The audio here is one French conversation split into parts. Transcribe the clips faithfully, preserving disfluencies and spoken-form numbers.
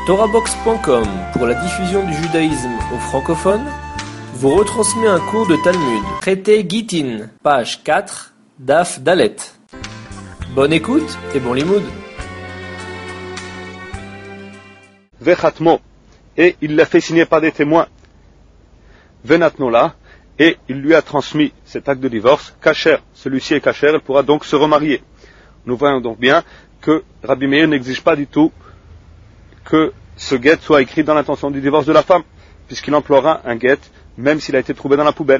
Torahbox point com, pour la diffusion du judaïsme aux francophones, vous retransmet un cours de Talmud, traité Gittin, page quatre, Daf Dalet. Bonne écoute et bon limoud. Vechatmo, et il l'a fait signer par des témoins. Venatnola, et il lui a transmis cet acte de divorce. Kacher, celui-ci est kacher, elle pourra donc se remarier. Nous voyons donc bien que Rabbi Meir n'exige pas du tout que ce guet soit écrit dans l'intention du divorce de la femme, puisqu'il emploiera un guet, même s'il a été trouvé dans la poubelle.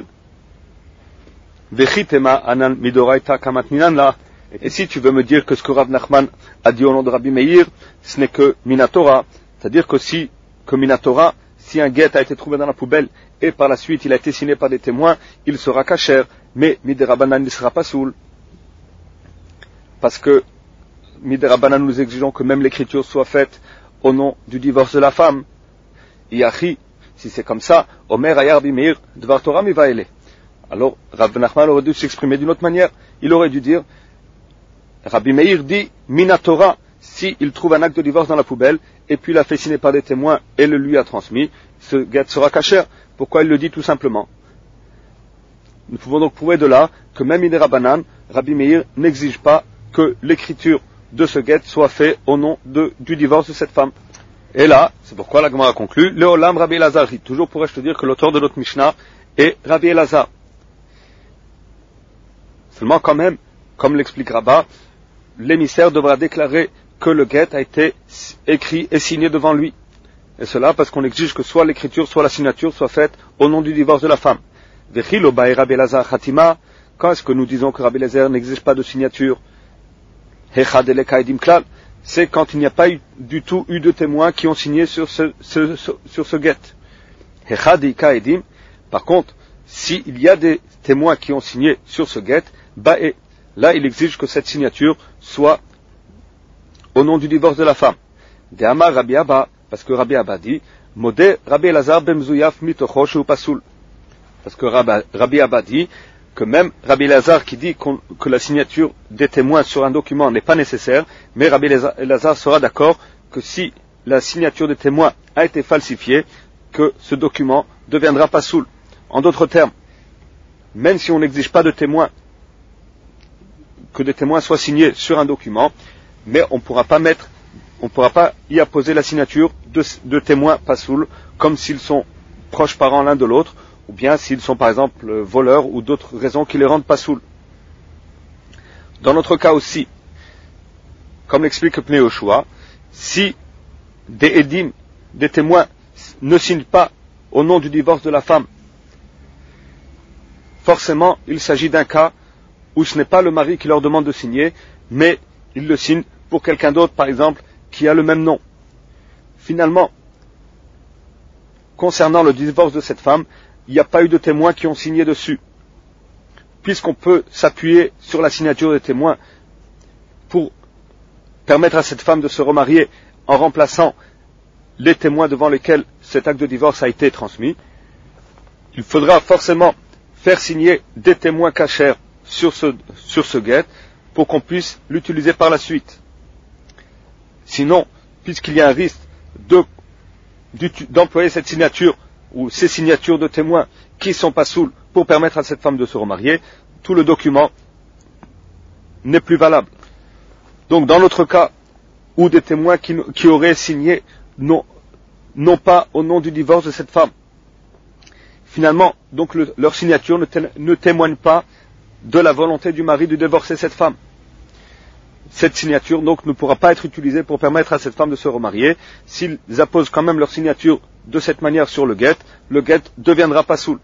Et si tu veux me dire que ce que Rav Nachman a dit au nom de Rabbi Meir, ce n'est que Minatora, c'est-à-dire que si, que Minatora, si un guet a été trouvé dans la poubelle et par la suite il a été signé par des témoins, il sera kasher, mais Miderabanan ne sera pas soul. Parce que Miderabanan, nous exigeons que même l'écriture soit faite au nom du divorce de la femme. Yachi, si c'est comme ça, Omer Ayar Bimir, Dvar Torah Mivaele. Alors, Rav Nachman aurait dû s'exprimer d'une autre manière. Il aurait dû dire, Rabbi Meir dit, Minatora, si il trouve un acte de divorce dans la poubelle, et puis l'a fait signer par des témoins et le lui a transmis, ce guet sera kasher. Pourquoi il le dit tout simplement? Nous pouvons donc prouver de là que même Miderabanan, Rabbi Meir n'exige pas que l'écriture de ce guet soit fait au nom de, du divorce de cette femme. Et là, c'est pourquoi la Gemara conclut, le Olam Rabbi Elazar. Toujours pourrais-je te dire que l'auteur de notre Mishnah est Rabbi Elazar. Seulement quand même, comme l'explique Rabbah, l'émissaire devra déclarer que le guet a été écrit et signé devant lui. Et cela parce qu'on exige que soit l'écriture, soit la signature soit faite au nom du divorce de la femme. Vechilo Bae Rabbi Elazar Khatima. Quand est-ce que nous disons que Rabbi Elazar n'exige pas de signature? C'est quand il n'y a pas eu, du tout eu de témoins qui ont signé sur ce, ce, ce, sur ce guet. Par contre, s'il y a des témoins qui ont signé sur ce guet, là il exige que cette signature soit au nom du divorce de la femme. Parce que Rabbi Abba dit, Modé Rabbi Elazar bemzouyaf mitocho shu pasul. Parce que Rabbi Abba dit que même Rabbi Elazar qui dit que la signature des témoins sur un document n'est pas nécessaire, mais Rabbi Elazar sera d'accord que si la signature des témoins a été falsifiée, que ce document deviendra pas soul. En d'autres termes, même si on n'exige pas de témoins, que des témoins soient signés sur un document, mais on ne pourra pas mettre, on ne pourra pas y apposer la signature de, de témoins pas soul, comme s'ils sont proches parents l'un de l'autre, ou bien s'ils sont par exemple voleurs ou d'autres raisons qui les rendent pas soul. Dans notre cas aussi, comme l'explique Pnei Yoshua, si des édim, des témoins, ne signent pas au nom du divorce de la femme, forcément il s'agit d'un cas où ce n'est pas le mari qui leur demande de signer, mais il le signe pour quelqu'un d'autre, par exemple, qui a le même nom. Finalement, concernant le divorce de cette femme, il n'y a pas eu de témoins qui ont signé dessus. Puisqu'on peut s'appuyer sur la signature des témoins pour permettre à cette femme de se remarier en remplaçant les témoins devant lesquels cet acte de divorce a été transmis, il faudra forcément faire signer des témoins cachers sur ce, sur ce guet pour qu'on puisse l'utiliser par la suite. Sinon, puisqu'il y a un risque de, d'employer cette signature ou ces signatures de témoins qui sont pas saouls pour permettre à cette femme de se remarier, tout le document n'est plus valable. Donc dans notre cas, où des témoins qui, qui auraient signé non, non pas au nom du divorce de cette femme, finalement, donc le, leur signature ne, té, ne témoigne pas de la volonté du mari de divorcer cette femme. Cette signature donc ne pourra pas être utilisée pour permettre à cette femme de se remarier. S'ils apposent quand même leur signature de cette manière sur le guet, le guet deviendra pas soul.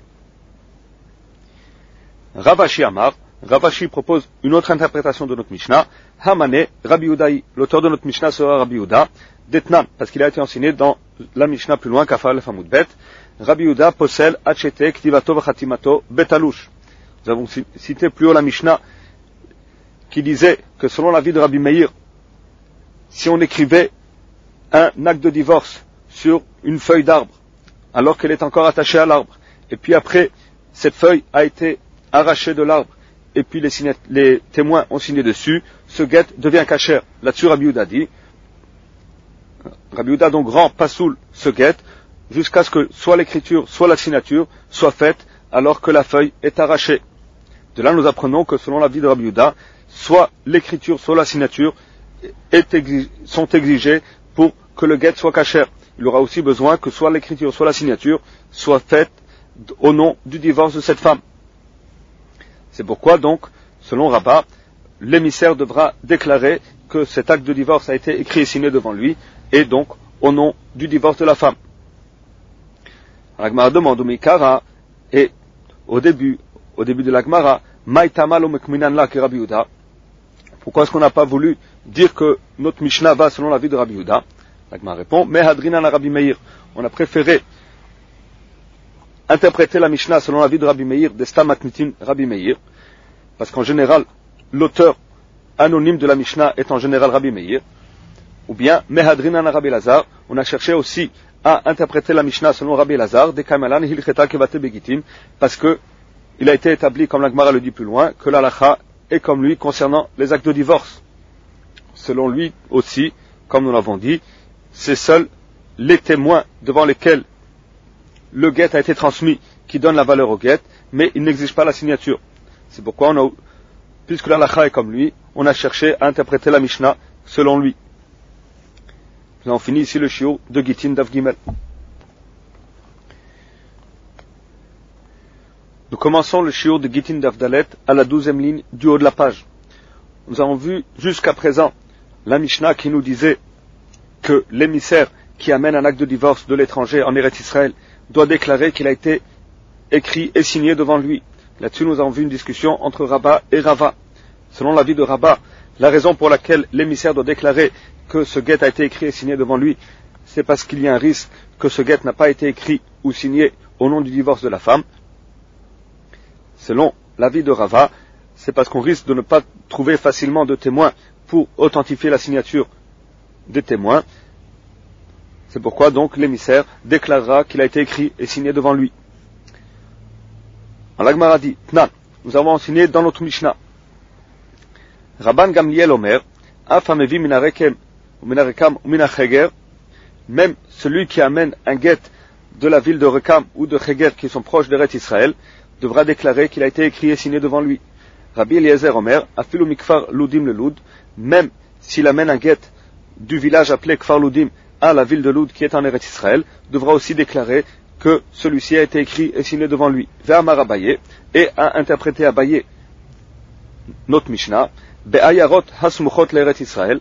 Ravashi Amar, Ravashi propose une autre interprétation de notre Mishnah. Hamane, Rabbi Udaï, l'auteur de notre Mishnah sera Rabbi Uda, Detnan, parce qu'il a été enseigné dans la Mishnah plus loin, Kafar le Famoud Bet. Rabbi Uda posel Hachete, Ktivato Vachatimato, Betalouche. Nous avons cité plus haut la Mishnah qui disait que selon l'avis de Rabbi Meir, si on écrivait un acte de divorce sur une feuille d'arbre, alors qu'elle est encore attachée à l'arbre, et puis après, cette feuille a été arrachée de l'arbre, et puis les, signet, les témoins ont signé dessus, ce guet devient kasher. Là-dessus, Rabbi Yehuda dit, Rabbi Yehuda donc rend pasoul ce guet jusqu'à ce que soit l'écriture, soit la signature soient faites alors que la feuille est arrachée. De là nous apprenons que selon l'avis de Rabbi Yehuda, soit l'écriture, soit la signature est exig- sont exigées pour que le guet soit kasher. Il aura aussi besoin que soit l'écriture, soit la signature soient faites au nom du divorce de cette femme. C'est pourquoi donc, selon Rabbah, l'émissaire devra déclarer que cet acte de divorce a été écrit et signé devant lui, et donc au nom du divorce de la femme. La Gemara demande au Mikara, et au début, au début de la Gemara, Maïtamal umekminan la ki Rabbi Yehuda. Pourquoi est-ce qu'on n'a pas voulu dire que notre Mishnah va selon l'avis de Rabbi Yehuda? La Gemara répond, Mehadrinan Rabbi Meir. On a préféré interpréter la Mishnah selon l'avis de Rabbi Meir, de Stamatnitin Rabbi Meir, parce qu'en général, l'auteur anonyme de la Mishnah est en général Rabbi Meir, ou bien Mehadrinan Rabbi Lazar. On a cherché aussi à interpréter la Mishnah selon Rabbi Lazar, de Kamalan Hilcheta Kevate Begitin, parce que il a été établi, comme la Gemara le dit plus loin, que l'Alacha est comme lui concernant les actes de divorce. Selon lui aussi, comme nous l'avons dit, c'est seuls les témoins devant lesquels le guet a été transmis qui donnent la valeur au guet, mais il n'exige pas la signature. C'est pourquoi on a, puisque l'Alacha est comme lui, on a cherché à interpréter la Mishnah selon lui. Nous avons fini ici le shiur de Gittin Daf Gimel. Nous commençons le shiur de Gittin Daf Dalet à la douzième ligne du haut de la page. Nous avons vu jusqu'à présent la Mishnah qui nous disait que l'émissaire qui amène un acte de divorce de l'étranger en Eretz Israël doit déclarer qu'il a été écrit et signé devant lui. Là-dessus, nous avons vu une discussion entre Rabbah et Rava. Selon l'avis de Rabbah, la raison pour laquelle l'émissaire doit déclarer que ce guet a été écrit et signé devant lui, c'est parce qu'il y a un risque que ce guet n'a pas été écrit ou signé au nom du divorce de la femme. Selon l'avis de Rava, c'est parce qu'on risque de ne pas trouver facilement de témoins pour authentifier la signature des témoins. C'est pourquoi donc l'émissaire déclarera qu'il a été écrit et signé devant lui. En la Gemara dit, Tnan, nous avons enseigné dans notre Mishnah. Rabban Gamliel Omer, Afamevi minarekem, minarekam ou minacheger, même celui qui amène un guet de la ville de Rekam ou de Cheger qui sont proches d'Eretz Israël, devra déclarer qu'il a été écrit et signé devant lui. Rabbi Eliezer Omer, Afilu mikfar Ludim le Lud, même s'il amène un guet du village appelé Kfar Ludim à la ville de Lud qui est en Eretz Israël, devra aussi déclarer que celui-ci a été écrit et signé devant lui. Ve'amar Abaye, et a interprété Abaye notre Mishnah, Be'ayarot hasmuchot l'Eretz Israël.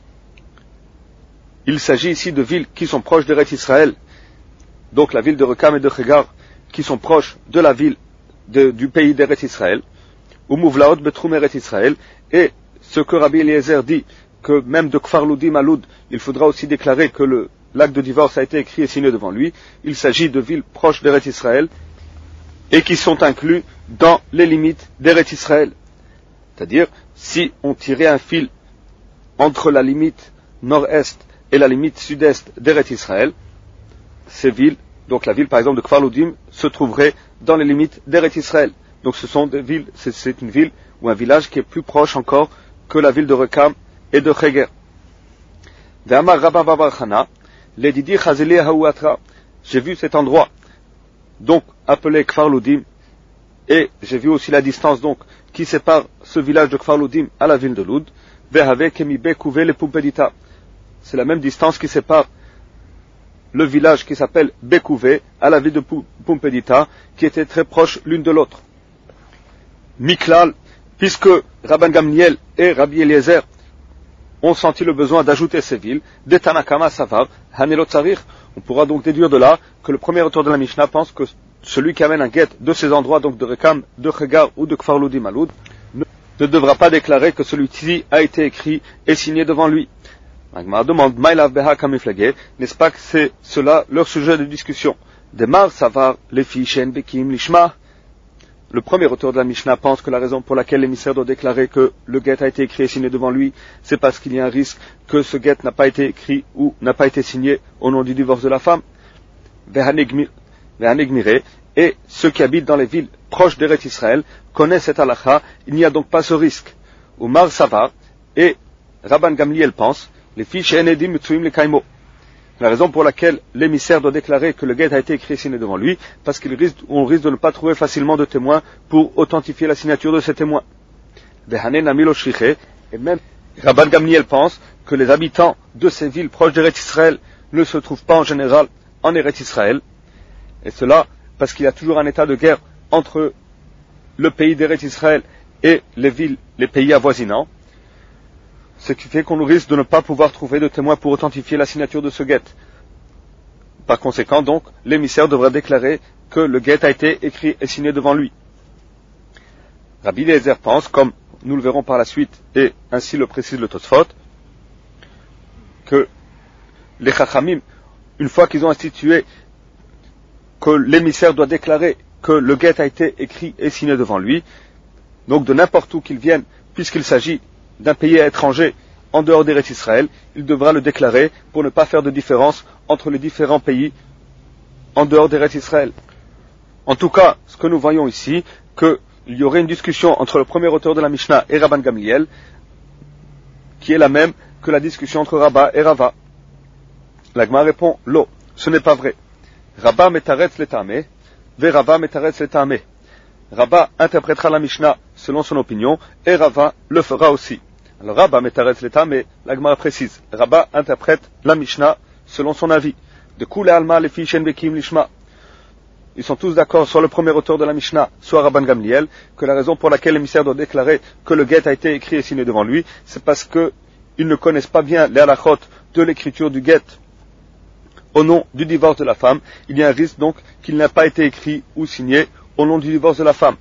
Il s'agit ici de villes qui sont proches d'Eretz Israël, donc la ville de Rekam et de Chegar, qui sont proches de la ville de, du pays d'Eretz Israël, ou Mouvlaot Betrum Eretz Israël, et ce que Rabbi Eliezer dit, que même de Kfar Ludim à Lud, il faudra aussi déclarer que le, l'acte de divorce a été écrit et signé devant lui. Il s'agit de villes proches d'Eretz Israël et qui sont inclus dans les limites d'Eretz Israël. C'est-à-dire, si on tirait un fil entre la limite nord-est et la limite sud-est d'Eretz Israël, ces villes, donc la ville par exemple de Kfar Ludim, se trouverait dans les limites d'Eretz Israël. Donc ce sont des villes, c'est, c'est une ville ou un village qui est plus proche encore que la ville de Rekam et de Cheger. Ve'amar Rabba Bar Chana, Ledidi Chazeli Haouatra, j'ai vu cet endroit, donc appelé Kfar Ludim, et j'ai vu aussi la distance donc qui sépare ce village de Kfar Ludim à la ville de Lud. Ve'have Kemibe Kouve le Pumpedita, c'est la même distance qui sépare le village qui s'appelle Bekouvé à la ville de Pumpedita, qui était très proche l'une de l'autre. Miklal, puisque Rabban Gamliel et Rabbi Eliezer ont senti le besoin d'ajouter ces villes, de Tanakama Savar, Hanelot Tzarir, on pourra donc déduire de là que le premier auteur de la Mishnah pense que celui qui amène un guet de ces endroits, donc de Rekam, de Chegar ou de Kfar Ludim à Lud, ne devra pas déclarer que celui-ci a été écrit et signé devant lui. Agmar demande, Maïlav Beha Kamiflage, n'est-ce pas que c'est cela leur sujet de discussion? Demar Savar, les Fishen Bekim Lishma. Le premier auteur de la Mishnah pense que la raison pour laquelle l'émissaire doit déclarer que le guet a été écrit et signé devant lui, c'est parce qu'il y a un risque que ce guet n'a pas été écrit ou n'a pas été signé au nom du divorce de la femme. Et ceux qui habitent dans les villes proches d'Eretz Israël connaissent cette halakha, il n'y a donc pas ce risque. Umar Savar et Rabban Gamliel pense, les filles chez Enedim Mitsuim le Kaimo. La raison pour laquelle l'émissaire doit déclarer que le guet a été écrit et signé devant lui, parce qu'on risque, risque de ne pas trouver facilement de témoins pour authentifier la signature de ces témoins. Et même Rabban Gamliel pense que les habitants de ces villes proches d'Eretz Israël ne se trouvent pas en général en Eretz Israël, et cela parce qu'il y a toujours un état de guerre entre le pays d'Eretz Israël et les villes, les pays avoisinants, ce qui fait qu'on risque de ne pas pouvoir trouver de témoins pour authentifier la signature de ce guet. Par conséquent, donc, l'émissaire devra déclarer que le guet a été écrit et signé devant lui. Rabbi Eliezer pense, comme nous le verrons par la suite, et ainsi le précise le Tosfot, que les Chachamim, une fois qu'ils ont institué que l'émissaire doit déclarer que le guet a été écrit et signé devant lui, donc de n'importe où qu'il vienne, puisqu'il s'agit d'un pays étranger en dehors d'Eretz Israël, il devra le déclarer pour ne pas faire de différence entre les différents pays en dehors d'Eretz Israël. En tout cas, ce que nous voyons ici, qu'il y aurait une discussion entre le premier auteur de la Mishnah et Rabban Gamliel, qui est la même que la discussion entre Rabba et Rava. La Gemara répond, Lo, ce n'est pas vrai. Rabba metaretz letame, ve Rava metaretz letame. Rabba interprétera la Mishnah selon son opinion, et Rava le fera aussi. Alors Rabba metaretz letame, la Gemara précise, Rabba interprète la Mishnah selon son avis. De Kule Alma le Fishen Bekim Lishma. Ils sont tous d'accord, soit le premier auteur de la Mishnah, soit Rabban Gamliel, que la raison pour laquelle l'émissaire doit déclarer que le guet a été écrit et signé devant lui, c'est parce qu'ils ne connaissent pas bien les halachot de l'écriture du guet au nom du divorce de la femme. Il y a un risque donc qu'il n'a pas été écrit ou signé au nom du divorce de la femme.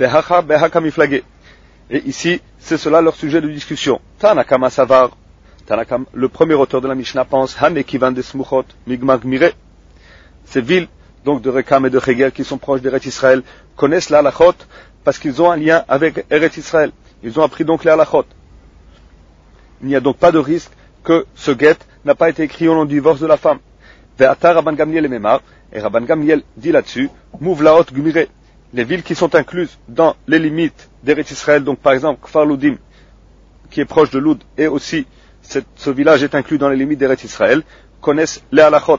Et ici, c'est cela leur sujet de discussion. Tanakama Savar, Tanakam, le premier auteur de la Mishnah pense, Hanekivan de Smuchot, Migmag Mire. Ces villes, donc de Rekam et de Hegel, qui sont proches d'Eretz Israël, connaissent la halachot parce qu'ils ont un lien avec Eretz Israël. Ils ont appris donc les halachot. Il n'y a donc pas de risque que ce guet n'a pas été écrit au nom du divorce de la femme. Ve'ata Rabban Gamliel et Memar, et Rabban Gamliel dit là-dessus, Mouvlaot Gumire, les villes qui sont incluses dans les limites d'Eretz Israël, donc par exemple Kfar Loudim, qui est proche de Loud, et aussi cette, ce village est inclus dans les limites d'Eretz Israël, connaissent les halachot.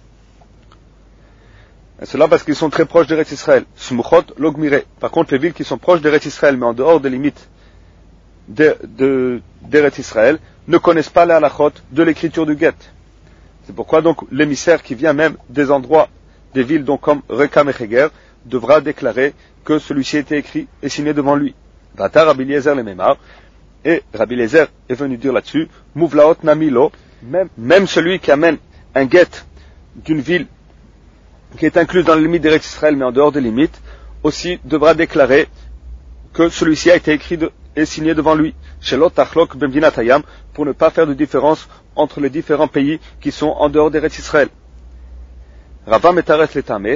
Et cela parce qu'ils sont très proches d'Eretz Israël. Smuchot Logmire. Par contre, les villes qui sont proches d'Eretz Israël, mais en dehors des limites de, de, d'Eretz Israël, ne connaissent pas les halachot de l'écriture du guet. C'est pourquoi donc l'émissaire qui vient même des endroits, des villes donc comme Rekam et Heger, devra déclarer que celui-ci a été écrit et signé devant lui. Vata Rabbi Eliezer le Memar, et Rabbi Eliezer est venu dire là-dessus, Mouvlaot Namilo, même, même celui qui amène un guet d'une ville qui est incluse dans les limites d'Eretz Israël mais en dehors des limites, aussi devra déclarer que celui-ci a été écrit de, et signé devant lui, Shelot Tachlok Bemdinat Hayam, pour ne pas faire de différence entre les différents pays qui sont en dehors d'Eretz Israël. Rava Metaret Letame,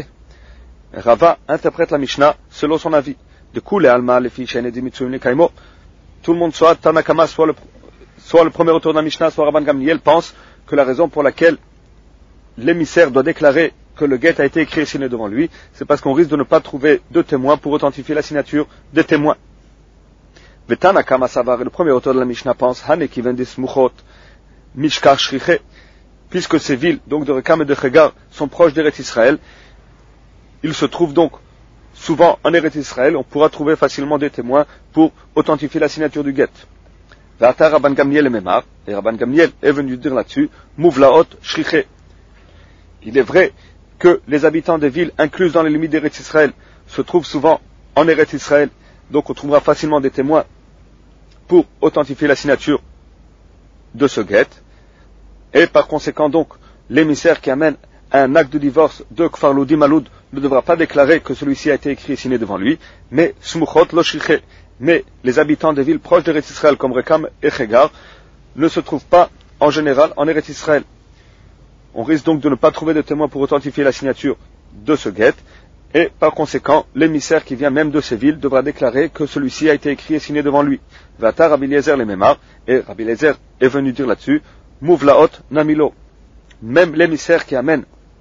Rava interprète la Mishnah selon son avis. De Kule Alma le Fishen et Dimitsuim le Kaimo. Tout le monde, soit Tanakama, soit le, soit le premier auteur de la Mishnah, soit Rabban Gamliel, pense que la raison pour laquelle l'émissaire doit déclarer que le guet a été écrit et signé devant lui, c'est parce qu'on risque de ne pas trouver de témoins pour authentifier la signature des témoins. Tanakama Savar, le premier auteur de la Mishnah, pense Haneki Vendis Muchot Mishkar Shriche, puisque ces villes, donc de Rekam et de Hegar, sont proches d'Eretz Israël, ils se trouvent donc souvent en Eretz Israël, on pourra trouver facilement des témoins pour authentifier la signature du guet. V'ata Rabban Gamliel et Memar, et Rabban Gamliel est venu dire là-dessus, Mouvlaot Shriche. Il est vrai que les habitants des villes incluses dans les limites d'Eretz Israël se trouvent souvent en Eretz Israël, donc on trouvera facilement des témoins pour authentifier la signature de ce guet, et par conséquent donc l'émissaire qui amène un acte de divorce de Kfar Loudim Aloud ne devra pas déclarer que celui-ci a été écrit et signé devant lui, mais Smuchot Lo Shriche, mais les habitants des villes proches d'Eretz Israël comme Rekam et Hegar ne se trouvent pas en général en Eretz Israël. On risque donc de ne pas trouver de témoins pour authentifier la signature de ce guet, et par conséquent, l'émissaire qui vient même de ces villes devra déclarer que celui-ci a été écrit et signé devant lui. Vata Rabbi Eliezer le Memar, et Rabbi Eliezer est venu dire là-dessus, Mouvlaot Namilo. Même l'émissaire qui amène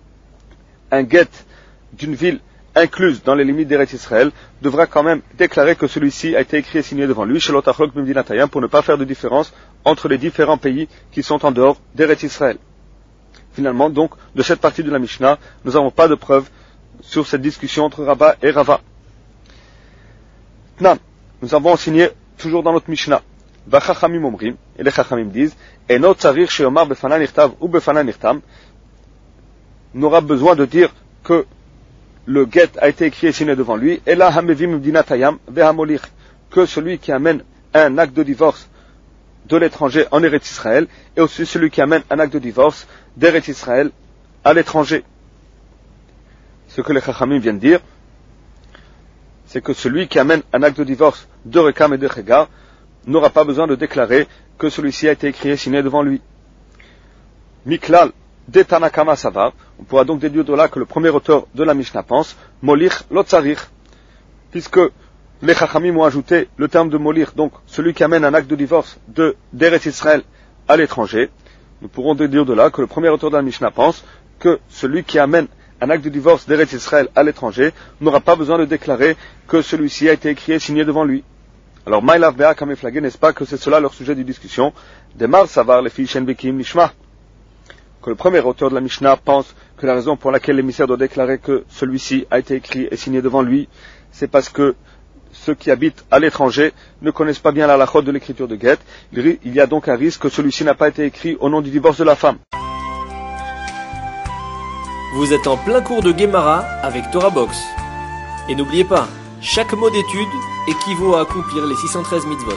un guet d'une ville incluse dans les limites d'Eretz Israël devra quand même déclarer que celui-ci a été écrit et signé devant lui, Shelot Tachlok Bemdinat Hayam, pour ne pas faire de différence entre les différents pays qui sont en dehors d'Eretz Israël. finalement, donc, de cette partie de la Mishnah, nous n'avons pas de preuve sur cette discussion entre Rabba et Rava. Tnan, nous avons enseigné, toujours dans notre Mishnah, Vachachamim omrim, et les Chachamim disent, Eno tzarir sheomar befana nirtav ou befana nirtam, n'aura besoin de dire que le get a été écrit et signé devant lui, et là hamevim mdinatayam vehamolich, que celui qui amène un acte de divorce de l'étranger en Eretz Israël, et aussi celui qui amène un acte de divorce d'Eretz Israël à l'étranger. Ce que les Chachamim viennent dire, c'est que celui qui amène un acte de divorce de Rekam et de Chegar n'aura pas besoin de déclarer que celui-ci a été écrit et signé devant lui. Miklal de Tanakama Savar, on pourra donc déduire de là que le premier auteur de la Mishnah pense, Molich Lotzarir, puisque les Chachamim ont ajouté le terme de Molich, donc celui qui amène un acte de divorce de d'Eretz Israël à l'étranger. Nous pourrons déduire de là que le premier auteur de la Mishnah pense que celui qui amène un acte de divorce d'Eretz Israël à l'étranger n'aura pas besoin de déclarer que celui-ci a été écrit et signé devant lui. Alors, Maïlav Bea Kameflagé, n'est-ce pas que c'est cela leur sujet de discussion? Demar Savar les filles Shenbekim Nishma. Que le premier auteur de la Mishnah pense que la raison pour laquelle l'émissaire doit déclarer que celui-ci a été écrit et signé devant lui, c'est parce que ceux qui habitent à l'étranger ne connaissent pas bien la halachot de l'écriture de Get. Il y a donc un risque que celui-ci n'a pas été écrit au nom du divorce de la femme. Vous êtes en plein cours de Gemara avec Torah Box. Et n'oubliez pas, chaque mot d'étude équivaut à accomplir les six cent treize mitzvot.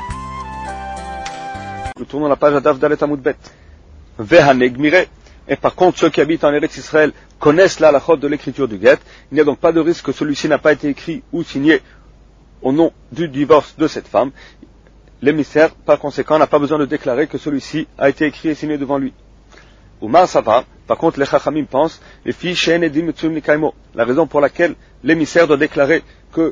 Nous tournons la page à Daf Dalet Amud Bet. Vehanegmire. Et par contre, ceux qui habitent en Eretz Israël connaissent la halachot de l'écriture du Get. Il n'y a donc pas de risque que celui-ci n'a pas été écrit ou signé au nom du divorce de cette femme. L'émissaire, par conséquent, n'a pas besoin de déclarer que celui-ci a été écrit et signé devant lui. Oumar Sava, par contre, les Chachamim pensent, les filles She'en Edim Mitzum Nikaimo, la raison pour laquelle l'émissaire doit déclarer que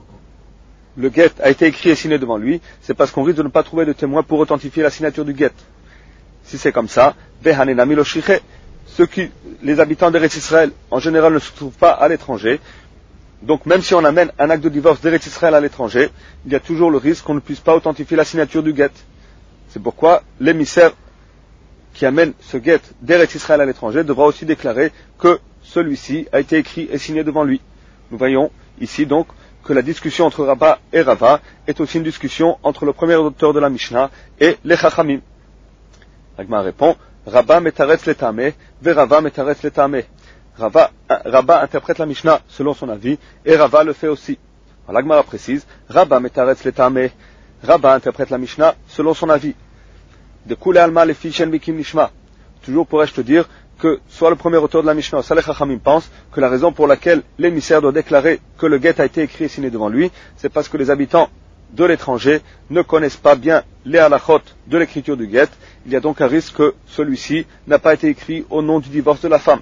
le get a été écrit et signé devant lui, c'est parce qu'on risque de ne pas trouver de témoins pour authentifier la signature du get. Si c'est comme ça, Vehanenami lo Shiche, ceux qui, les habitants d'Eretz Israël, en général ne se trouvent pas à l'étranger, donc même si on amène un acte de divorce d'Eretz Israël à l'étranger, il y a toujours le risque qu'on ne puisse pas authentifier la signature du get. C'est pourquoi l'émissaire qui amène ce get d'Eretz Israël à l'étranger devra aussi déclarer que celui-ci a été écrit et signé devant lui. Nous voyons ici donc que la discussion entre Rabba et Rava est aussi une discussion entre le premier auteur de la Mishnah et les Chachamim. L'Agma répond, Rabba metaretz letame, ve Rava metaretz letame. Rava, Rabba interprète la Mishnah selon son avis et Rava le fait aussi. L'Agma précise, Rabba metaretz letame. Rabba interprète la Mishnah selon son avis. De Koule Alma les Fishen Bikim Nishma. Toujours pourrais-je te dire que soit le premier auteur de la Mishnah, soit les Chachamim pense que la raison pour laquelle l'émissaire doit déclarer que le get a été écrit et signé devant lui, c'est parce que les habitants de l'étranger ne connaissent pas bien les halachot de l'écriture du get. Il y a donc un risque que celui-ci n'a pas été écrit au nom du divorce de la femme.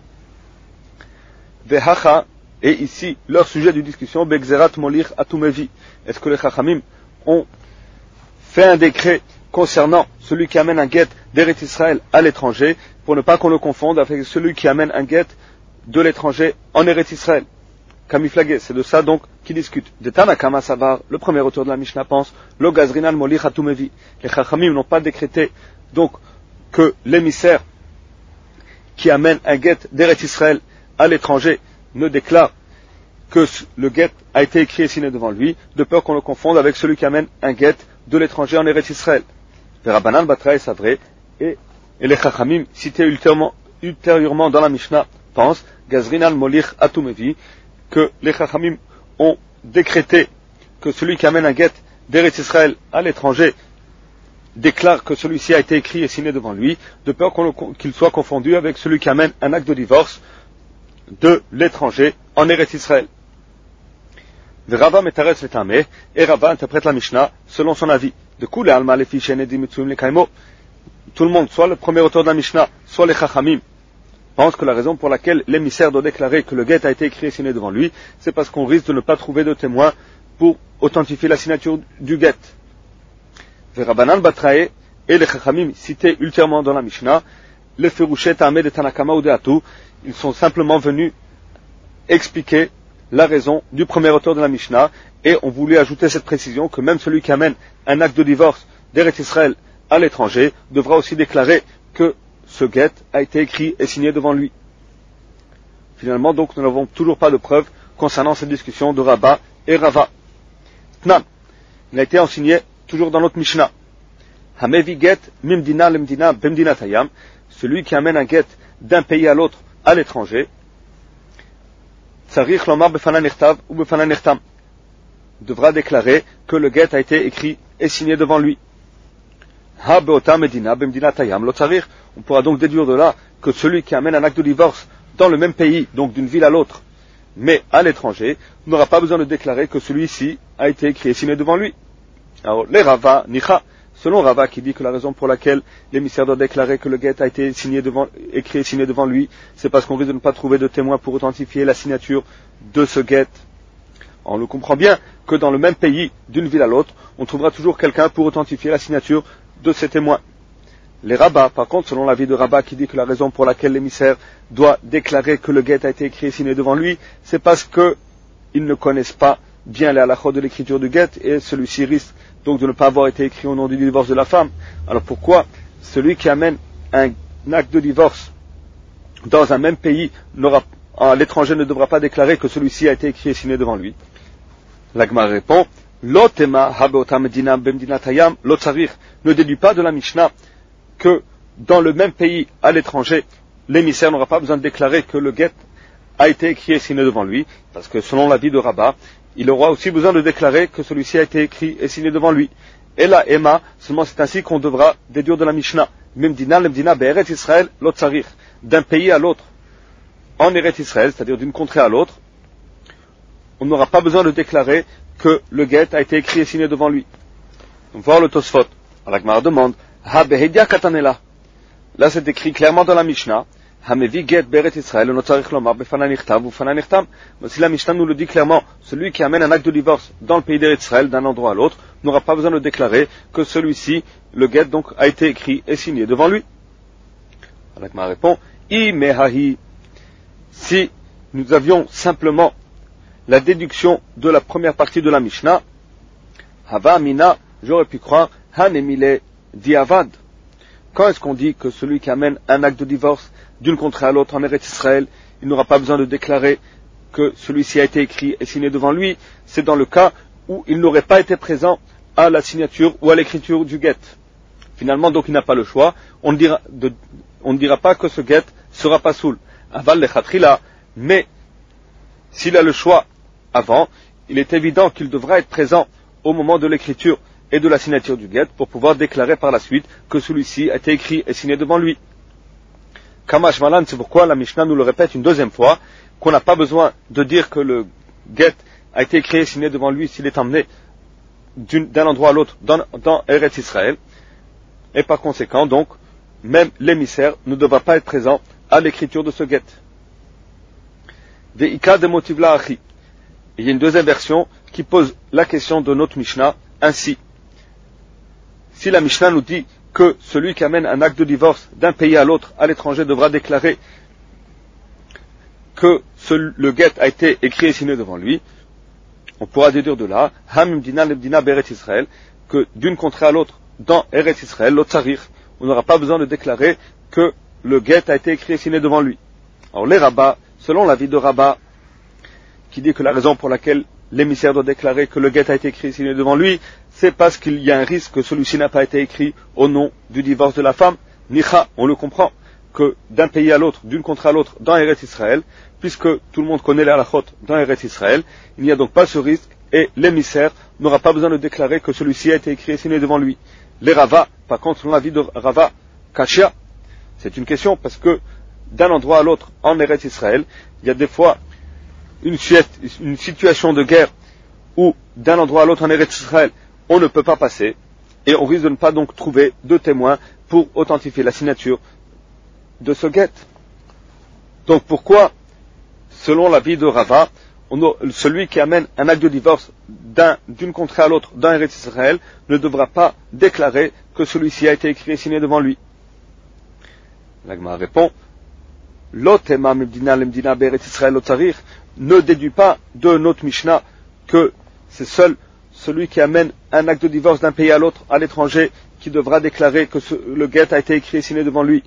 Vehacha, et ici leur sujet de discussion, Begzerat Molir Atumevi. Est-ce que les Chachamim ont fait un décret concernant celui qui amène un get d'Eretz Israël à l'étranger, pour ne pas qu'on le confonde avec celui qui amène un get de l'étranger en Eretz Israël? Kamiflagé, c'est de ça donc qu'ils discutent. De Tanakama Savar, le premier auteur de la Mishnah pense, Lo Gazrinal Molich Hatumevi. Les Chachamim n'ont pas décrété donc que l'émissaire qui amène un get d'Eretz Israël à l'étranger ne déclare que le get a été écrit et signé devant lui, de peur qu'on le confonde avec celui qui amène un get de l'étranger en Eretz Israël. Rabbanan Batra et Savré, et, et les Chachamim, cités ultérieurement, ultérieurement dans la Mishnah, pensent, Gazrinal Molich Atumevi, que les Chachamim ont décrété que celui qui amène un get d'Eretz Israël à l'étranger déclare que celui-ci a été écrit et signé devant lui, de peur qu'on le, qu'il soit confondu avec celui qui amène un acte de divorce de l'étranger en Eretz Israël. Rava metaretz letame, et Rava interprète la Mishnah selon son avis. De Koule Alma les Fishen Edim Mitzum Lekaimo. Tout le monde, soit le premier auteur de la Mishnah, soit les Chachamim, pense que la raison pour laquelle l'émissaire doit déclarer que le get a été écrit et signé devant lui, c'est parce qu'on risque de ne pas trouver de témoins pour authentifier la signature du get. Rabbanan Batrae et les Chachamim cités ultérieurement dans la Mishnah, les Ferushet Ahmed et Tanakama ou de Hatu, ils sont simplement venus expliquer la raison du premier auteur de la Mishnah, et on voulait ajouter cette précision que même celui qui amène un acte de divorce d'Eretz Israël à l'étranger devra aussi déclarer que ce guet a été écrit et signé devant lui. Finalement, donc, nous n'avons toujours pas de preuves concernant cette discussion de Rabba et Rava. Tnan, il a été enseigné toujours dans notre Mishnah. Hamevi get mimdina lemdina bemdina tayam, celui qui amène un guet d'un pays à l'autre à l'étranger, tsarich lomar befana nechtav ou befana nechtam, devra déclarer que le guet a été écrit et signé devant lui. Ha beota medina bemdina tayam lo tsarich, on pourra donc déduire de là que celui qui amène un acte de divorce dans le même pays, donc d'une ville à l'autre, mais à l'étranger, n'aura pas besoin de déclarer que celui-ci a été écrit et signé devant lui. Alors, les Rava, Nicha, selon Rava qui dit que la raison pour laquelle l'émissaire doit déclarer que le guet a été signé devant, écrit et signé devant lui, c'est parce qu'on risque de ne pas trouver de témoins pour authentifier la signature de ce guet. On le comprend bien que dans le même pays, d'une ville à l'autre, on trouvera toujours quelqu'un pour authentifier la signature de ces témoins. Les rabbins, par contre, selon l'avis de Rabbah qui dit que la raison pour laquelle l'émissaire doit déclarer que le guet a été écrit et signé devant lui, c'est parce qu'ils ne connaissent pas bien les halachot de l'écriture du guet et celui-ci risque donc de ne pas avoir été écrit au nom du divorce de la femme. Alors pourquoi celui qui amène un acte de divorce dans un même pays n'aura, à l'étranger ne devra pas déclarer que celui-ci a été écrit et signé devant lui? L'Agma répond, Lotema habota medina bemdina tayam lotzarir, ne déduit pas de la Mishnah que dans le même pays à l'étranger, l'émissaire n'aura pas besoin de déclarer que le guet a été écrit et signé devant lui, parce que selon l'avis de Rabbah, il aura aussi besoin de déclarer que celui-ci a été écrit et signé devant lui. Et là, Emma, seulement c'est ainsi qu'on devra déduire de la Mishnah. Memdina, lemdina, be'eret Israël, lotzarir. D'un pays à l'autre, en Eret Israël, c'est-à-dire d'une contrée à l'autre, on n'aura pas besoin de déclarer que le guet a été écrit et signé devant lui. On va voir le Tosfot. Alors, la Gemara demande, ha behedia katanela. Là, c'est écrit clairement dans la Mishnah, Hamevi get beret Israël, notarich lomar befana nichtav ou fana nichtam. Mais si la Mishnah nous le dit clairement, celui qui amène un acte de divorce dans le pays d'Israël d'un endroit à l'autre n'aura pas besoin de déclarer que celui-ci, le guet donc, a été écrit et signé devant lui. Alors ma répond, I mehahi. Si nous avions simplement la déduction de la première partie de la Mishnah, Hava mina, j'aurais pu croire, hanemile diavad. Quand est-ce qu'on dit que celui qui amène un acte de divorce d'une contrée à l'autre en Eretz Israël, il n'aura pas besoin de déclarer que celui-ci a été écrit et signé devant lui? C'est dans le cas où il n'aurait pas été présent à la signature ou à l'écriture du guet. Finalement, donc, il n'a pas le choix. On ne dira, de, on ne dira pas que ce guet sera pas soul. Aval le khatrila. Mais, s'il a le choix avant, il est évident qu'il devra être présent au moment de l'écriture et de la signature du guet pour pouvoir déclarer par la suite que celui-ci a été écrit et signé devant lui. Kamash Malan, c'est pourquoi la Mishnah nous le répète une deuxième fois, qu'on n'a pas besoin de dire que le guet a été écrit et signé devant lui s'il est emmené d'un endroit à l'autre dans, dans Eretz Israël. Et par conséquent, donc, même l'émissaire ne devra pas être présent à l'écriture de ce guet. Ve'ika de motivla achi. Il y a une deuxième version qui pose la question de notre Mishnah ainsi. Si la Mishnah nous dit que celui qui amène un acte de divorce d'un pays à l'autre, à l'étranger, devra déclarer que ce, le guet a été écrit et signé devant lui, on pourra déduire de là, Hamim dina lebdina beret Israël, que d'une contrée à l'autre, dans Eretz Israël, l'otzarir, on n'aura pas besoin de déclarer que le guet a été écrit et signé devant lui. Alors les rabbins, selon l'avis de Rabbah, qui dit que la raison pour laquelle l'émissaire doit déclarer que le guet a été écrit et signé devant lui, c'est parce qu'il y a un risque que celui-ci n'a pas été écrit au nom du divorce de la femme. Nicha, on le comprend, que d'un pays à l'autre, d'une contrée à l'autre, dans Eretz Israël, puisque tout le monde connaît les halachot dans Eretz Israël, il n'y a donc pas ce risque, et l'émissaire n'aura pas besoin de déclarer que celui-ci a été écrit et signé devant lui. Les Rava, par contre, selon l'avis de Rava, Kashia, c'est une question, parce que d'un endroit à l'autre, en Eretz Israël, il y a des fois une, une situation de guerre où, d'un endroit à l'autre en Eretz Israël, on ne peut pas passer, et on risque de ne pas donc trouver de témoins pour authentifier la signature de ce guet. Donc pourquoi, selon l'avis de Rava, on a, celui qui amène un acte de divorce d'un, d'une contrée à l'autre dans Eretz Israël ne devra pas déclarer que celui-ci a été écrit et signé devant lui? L'Agma répond, L'otema mibdina lemdina be'eretz Israël lotarir, ne déduit pas de notre Mishnah que c'est seul celui qui amène un acte de divorce d'un pays à l'autre, à l'étranger, qui devra déclarer que ce, le guet a été écrit et signé devant lui.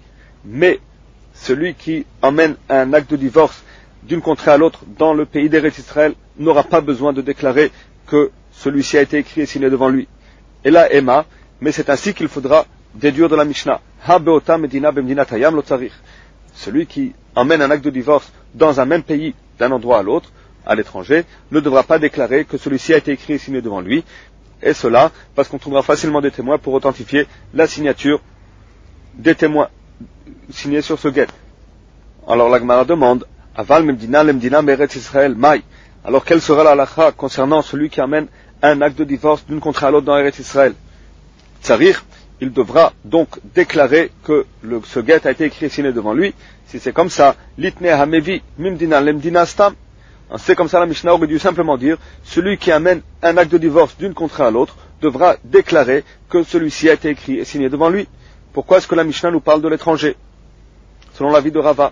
Mais celui qui emmène un acte de divorce d'une contrée à l'autre dans le pays d'Eretz Israël n'aura pas besoin de déclarer que celui-ci a été écrit et signé devant lui. Et là, Emma, mais c'est ainsi qu'il faudra déduire de la Mishnah. Ha be'ota medina be'medinat hayam lo tzarich. Celui qui emmène un acte de divorce dans un même pays d'un endroit à l'autre, à l'étranger, ne devra pas déclarer que celui-ci a été écrit et signé devant lui. Et cela parce qu'on trouvera facilement des témoins pour authentifier la signature des témoins signés sur ce guet. Alors la Gemara demande, Aval memdina lemdina meretz Israël mai. Alors quelle sera la halakha concernant celui qui amène un acte de divorce d'une contrée à l'autre dans Eretz Israël? Tsarir, il devra donc déclarer que le, ce guet a été écrit et signé devant lui. Si c'est comme ça, litne hamevi mimdina lemdina stam. C'est comme ça la Mishnah aurait dû simplement dire, celui qui amène un acte de divorce d'une contrée à l'autre devra déclarer que celui-ci a été écrit et signé devant lui. Pourquoi est-ce que la Mishnah nous parle de l'étranger? Selon l'avis de Rava.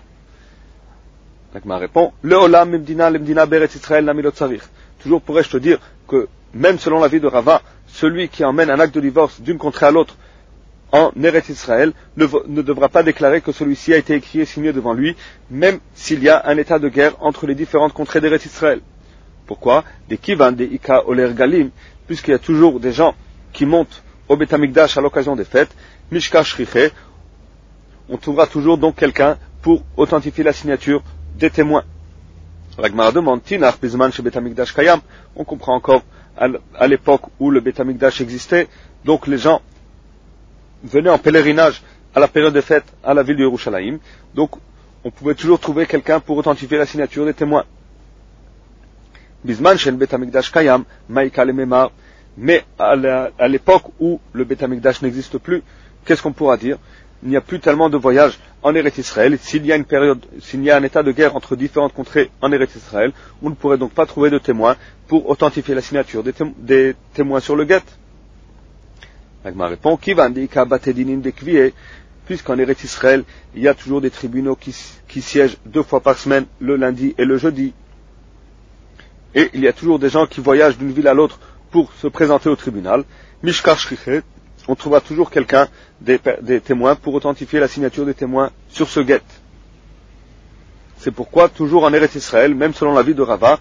L'Agma répond, le olam memdina lemdina beretz Israël namilot tzarich. Toujours pourrais-je te dire que même selon l'avis de Rava, celui qui emmène un acte de divorce d'une contrée à l'autre en Eretz Israël ne, ne devra pas déclarer que celui-ci a été écrit et signé devant lui, même s'il y a un état de guerre entre les différentes contrées d'Eretz Israël. Pourquoi? Des kivan, des ika oler galim, puisqu'il y a toujours des gens qui montent au Beth Amikdash à l'occasion des fêtes, mishka shriche, on trouvera toujours donc quelqu'un pour authentifier la signature des témoins. La Gemara demande, Tinach bizman chez Beth Amikdash kayam, on comprend encore à l'époque où le Beth Amikdash existait, donc les gens venaient en pèlerinage à la période des fêtes à la ville de Yerushalayim, donc on pouvait toujours trouver quelqu'un pour authentifier la signature des témoins. Bizman chez le Beth Amikdash kayam, maïka le memar, mais à l'époque où le Beth Amikdash n'existe plus, qu'est-ce qu'on pourra dire? Il n'y a plus tellement de voyages en Eretz Israël. S'il y a une période, s'il y a un état de guerre entre différentes contrées en Eretz Israël, on ne pourrait donc pas trouver de témoins pour authentifier la signature des, témo- des témoins sur le guet. L'Agma répond, puisqu'en Eretz Israël, il y a toujours des tribunaux qui, qui siègent deux fois par semaine, le lundi et le jeudi. Et il y a toujours des gens qui voyagent d'une ville à l'autre pour se présenter au tribunal. Mishkar shriche, on trouvera toujours quelqu'un, des, des témoins, pour authentifier la signature des témoins sur ce guet. C'est pourquoi, toujours en Eretz Israël, même selon l'avis de Rava,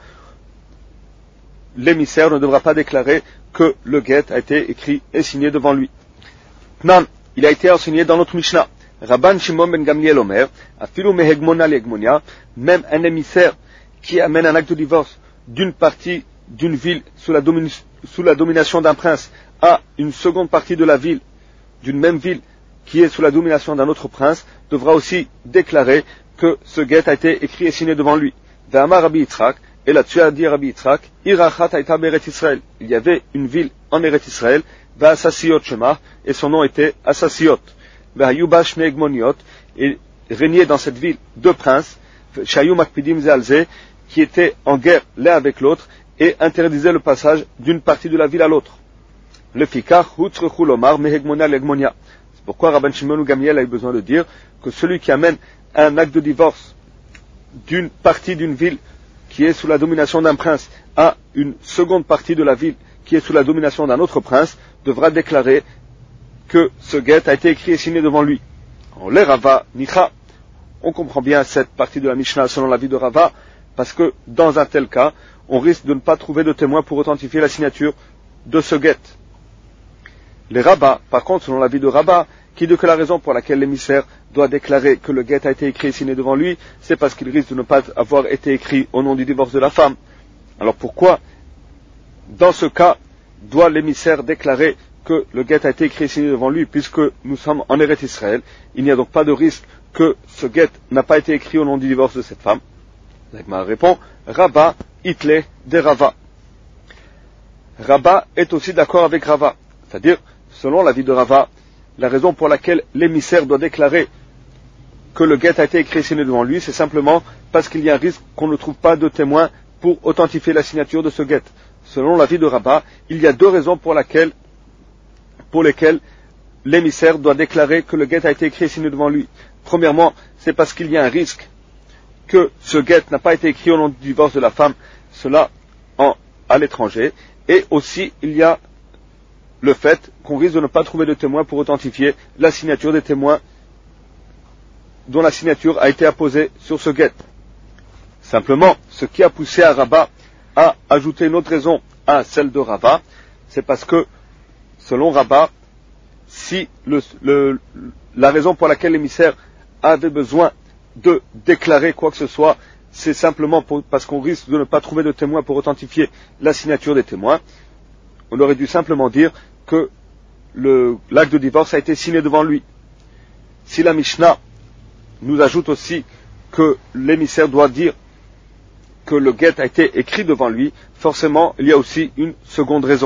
l'émissaire ne devra pas déclarer que le guet a été écrit et signé devant lui. Nan, il a été enseigné dans notre Mishnah. Rabban Shimon ben Gamliel Omer, afilu mehegmona liegmonia, même un émissaire qui amène un acte de divorce d'une partie d'une ville sous la, domine, sous la domination d'un prince à une seconde partie de la ville, d'une même ville qui est sous la domination d'un autre prince, devra aussi déclarer que ce guet a été écrit et signé devant lui. Ve'amar Rabbi Yitzhak, et là-dessus a dit Rabbi Yitzhak, Irachat haïta be'Eretz Israël. Il y avait une ville en Eretz Israël, Ve'asasiot Shema, et son nom était Asasiot. Ve'hayuba shne egmoniot, et régnait dans cette ville deux princes, Shayu makpidim ze'alze, qui étaient en guerre l'un avec l'autre, et interdisaient le passage d'une partie de la ville à l'autre. Le fikar hutzrechu lomar mehegmonia legmonia. C'est pourquoi Rabban Shimon ou Gamliel a eu besoin de dire que celui qui amène un acte de divorce d'une partie d'une ville qui est sous la domination d'un prince à une seconde partie de la ville qui est sous la domination d'un autre prince devra déclarer que ce guet a été écrit et signé devant lui. En les Rava nicha, on comprend bien cette partie de la Mishnah selon l'avis de Rava, parce que dans un tel cas, on risque de ne pas trouver de témoins pour authentifier la signature de ce guet. Les rabbins, par contre, selon l'avis de Rabbah, qui dit que la raison pour laquelle l'émissaire doit déclarer que le guet a été écrit et signé devant lui, c'est parce qu'il risque de ne pas avoir été écrit au nom du divorce de la femme. Alors pourquoi, dans ce cas, doit l'émissaire déclarer que le guet a été écrit et signé devant lui, puisque nous sommes en Eretz Israël, il n'y a donc pas de risque que ce guet n'a pas été écrit au nom du divorce de cette femme. L'Agma répond, Rabbah itle de Rava. Rabbah est aussi d'accord avec Rava, c'est-à-dire, selon l'avis de Rava, la raison pour laquelle l'émissaire doit déclarer que le guet a été écrit et signé devant lui, c'est simplement parce qu'il y a un risque qu'on ne trouve pas de témoins pour authentifier la signature de ce guet. Selon l'avis de Rabbah, il y a deux raisons pour, laquelle, pour lesquelles l'émissaire doit déclarer que le guet a été écrit et signé devant lui. Premièrement, c'est parce qu'il y a un risque que ce guet n'a pas été écrit au nom du divorce de la femme, cela en, à l'étranger, et aussi il y a le fait qu'on risque de ne pas trouver de témoins pour authentifier la signature des témoins dont la signature a été apposée sur ce guet. Simplement, ce qui a poussé à Rabat à ajouter une autre raison à celle de Rava, c'est parce que, selon Rabat, si le, le, la raison pour laquelle l'émissaire avait besoin de déclarer quoi que ce soit, c'est simplement pour, parce qu'on risque de ne pas trouver de témoins pour authentifier la signature des témoins, on aurait dû simplement dire que le, l'acte de divorce a été signé devant lui. Si la Mishnah nous ajoute aussi que l'émissaire doit dire que le guet a été écrit devant lui, forcément, il y a aussi une seconde raison.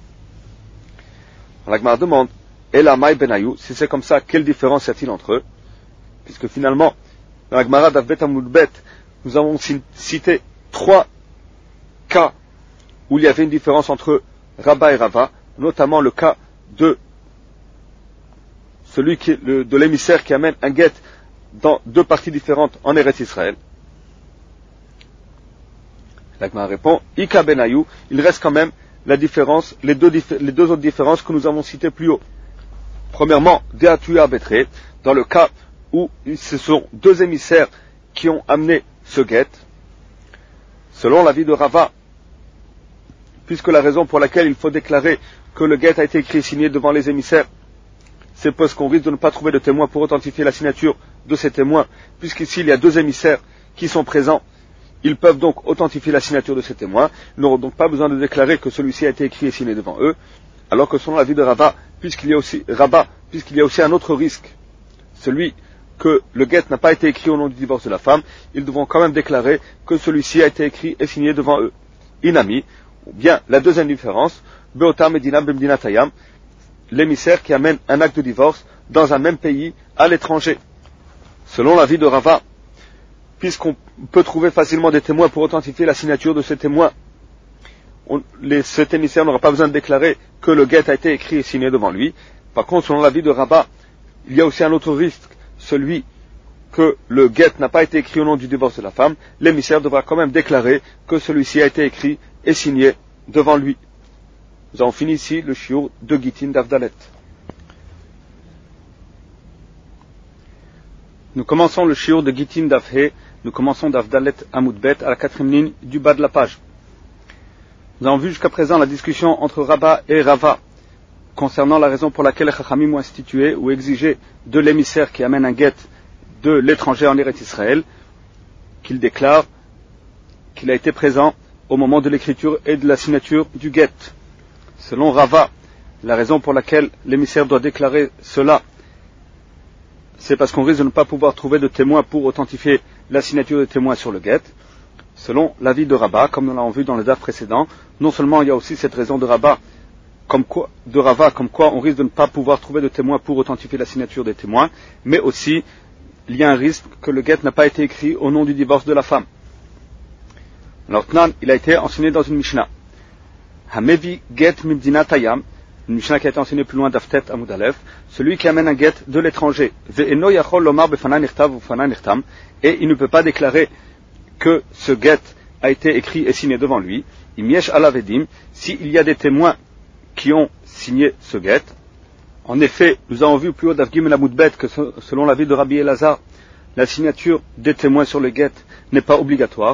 La Gemara demande, Elamai Benayou, si c'est comme ça, quelle différence y a-t-il entre eux? Puisque finalement, dans la Gemara d'Avbet Amoudbet, nous avons cité trois cas où il y avait une différence entre Rabat et Rava, notamment le cas de celui qui, le, de l'émissaire qui amène un guet dans deux parties différentes en Eretz Israël. La Gemara répond, Ika Benayou, il reste quand même la différence, les deux, les deux autres différences que nous avons citées plus haut. Premièrement, Deatu Abetre, dans le cas où ce sont deux émissaires qui ont amené ce guet, selon l'avis de Rava, puisque la raison pour laquelle il faut déclarer que le guet a été écrit et signé devant les émissaires, c'est parce qu'on risque de ne pas trouver de témoins pour authentifier la signature de ces témoins, puisqu'ici il y a deux émissaires qui sont présents, ils peuvent donc authentifier la signature de ces témoins, ils n'auront donc pas besoin de déclarer que celui-ci a été écrit et signé devant eux, alors que selon l'avis de Rabat, puisqu'il y a aussi, Rabat, puisqu'il y a aussi un autre risque, celui que le guet n'a pas été écrit au nom du divorce de la femme, ils devront quand même déclarer que celui-ci a été écrit et signé devant eux. Inami, ou bien la deuxième différence, Beota Medina Bemdina Tayam, l'émissaire qui amène un acte de divorce dans un même pays à l'étranger. Selon l'avis de Rava, puisqu'on peut trouver facilement des témoins pour authentifier la signature de ces témoins, on, les, cet émissaire n'aura pas besoin de déclarer que le guet a été écrit et signé devant lui. Par contre, selon l'avis de Rabat, il y a aussi un autre risque, celui que le guet n'a pas été écrit au nom du divorce de la femme, l'émissaire devra quand même déclarer que celui-ci a été écrit et signé devant lui. Nous avons fini ici le shiur de Gittin d'Avdalet. Nous commençons le shiur de Gittin d'Avhe, nous commençons d'Avdalet Amoudbet à la quatrième ligne du bas de la page. Nous avons vu jusqu'à présent la discussion entre Rabat et Rava concernant la raison pour laquelle les Chachamim ont institué ou exigé de l'émissaire qui amène un guet de l'étranger en Eretz Israël qu'il déclare qu'il a été présent au moment de l'écriture et de la signature du guet. Selon Rava, la raison pour laquelle l'émissaire doit déclarer cela, c'est parce qu'on risque de ne pas pouvoir trouver de témoins pour authentifier la signature des témoins sur le guet. Selon l'avis de Rabat, comme nous l'avons vu dans les dates précédents, non seulement il y a aussi cette raison de Rabat, comme quoi, de Rava, comme quoi on risque de ne pas pouvoir trouver de témoins pour authentifier la signature des témoins, mais aussi il y a un risque que le guet n'a pas été écrit au nom du divorce de la femme. Alors Tnan, il a été enseigné dans une Mishnah. Hamevi get mimdina tayam, une Mishnah qui a été enseignée plus loin d'Aftet Amoud Aleph, celui qui amène un guet de l'étranger. Ve'eno yachol lomar befanan nirtav ufanan nirtam, et il ne peut pas déclarer que ce guet a été écrit et signé devant lui. Imiesh alavedim, s'il y a des témoins qui ont signé ce guet. En effet, nous avons vu plus haut d'Avgim et Amoudbet que selon l'avis de Rabbi Elazar, la signature des témoins sur le guet n'est pas obligatoire.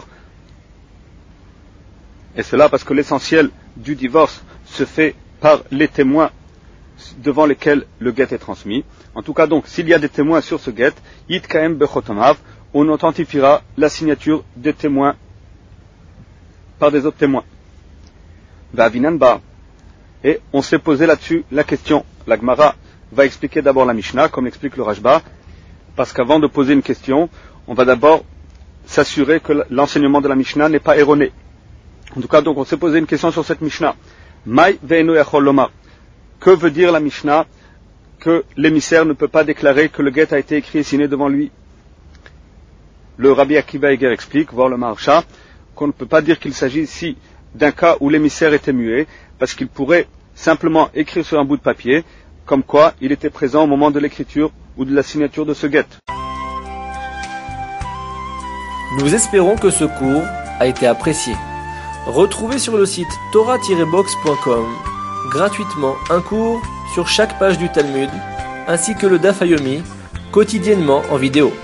Et cela parce que l'essentiel du divorce se fait par les témoins devant lesquels le guet est transmis. En tout cas donc, s'il y a des témoins sur ce guet, Yitkaem Bechotomav, on authentifiera la signature des témoins par des autres témoins. Vavinanba. Et on s'est posé là-dessus la question. La Gemara va expliquer d'abord la Mishnah, comme l'explique le Rashba, parce qu'avant de poser une question, on va d'abord s'assurer que l'enseignement de la Mishnah n'est pas erroné. En tout cas, donc, on s'est posé une question sur cette Mishnah. Mai ve'eno yachol lomar. Que veut dire la Mishnah que l'émissaire ne peut pas déclarer que le guet a été écrit et signé devant lui? Le Rabbi Akiva Eger explique, voir le Maharsha, qu'on ne peut pas dire qu'il s'agit ici d'un cas où l'émissaire était muet, parce qu'il pourrait simplement écrire sur un bout de papier, comme quoi il était présent au moment de l'écriture ou de la signature de ce guet. Nous espérons que ce cours a été apprécié. Retrouvez sur le site torah tiret box point com gratuitement un cours sur chaque page du Talmud, ainsi que le Daf Yomi, quotidiennement en vidéo.